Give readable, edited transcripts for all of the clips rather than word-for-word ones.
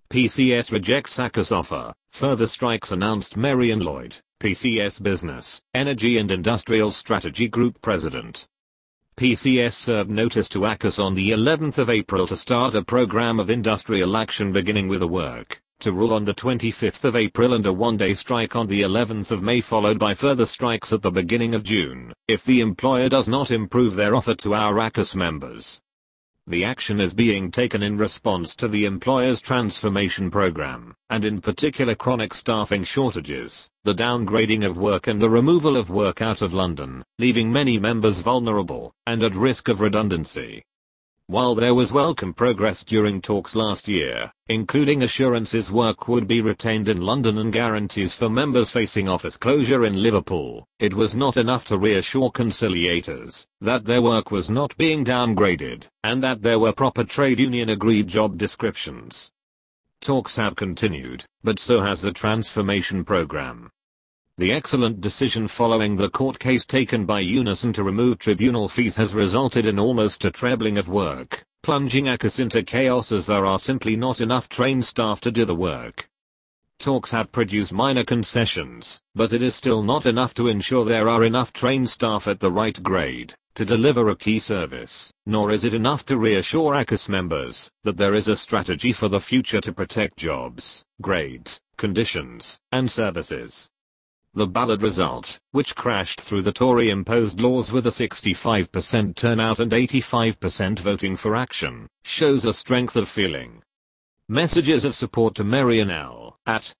PCS rejects ACOS offer, further strikes announced. Marion Lloyd, PCS Business, Energy and Industrial Strategy Group President. PCS served notice to ACOS on the 11th of April to start a program of industrial action beginning with a work to rule on the 25th of April and a one-day strike on the 11th of May, followed by further strikes at the beginning of June, if the employer does not improve their offer to our ACOS members. The action is being taken in response to the employer's transformation program, and in particular chronic staffing shortages, the downgrading of work and the removal of work out of London, leaving many members vulnerable and at risk of redundancy. While there was welcome progress during talks last year, including assurances work would be retained in London and guarantees for members facing office closure in Liverpool, it was not enough to reassure conciliators that their work was not being downgraded, and that there were proper trade union agreed job descriptions. Talks have continued, but so has the transformation program. The excellent decision following the court case taken by Unison to remove tribunal fees has resulted in almost a trebling of work, plunging ACOS into chaos as there are simply not enough trained staff to do the work. Talks have produced minor concessions, but it is still not enough to ensure there are enough trained staff at the right grade to deliver a key service, nor is it enough to reassure ACOS members that there is a strategy for the future to protect jobs, grades, conditions, and services. The ballot result, which crashed through the Tory-imposed laws with a 65% turnout and 85% voting for action, shows a strength of feeling. Messages of support to Marion L. at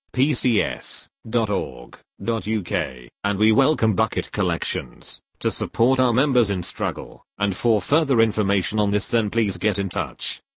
pcs.org.uk, and we welcome bucket collections to support our members in struggle, and for further information on this then please get in touch.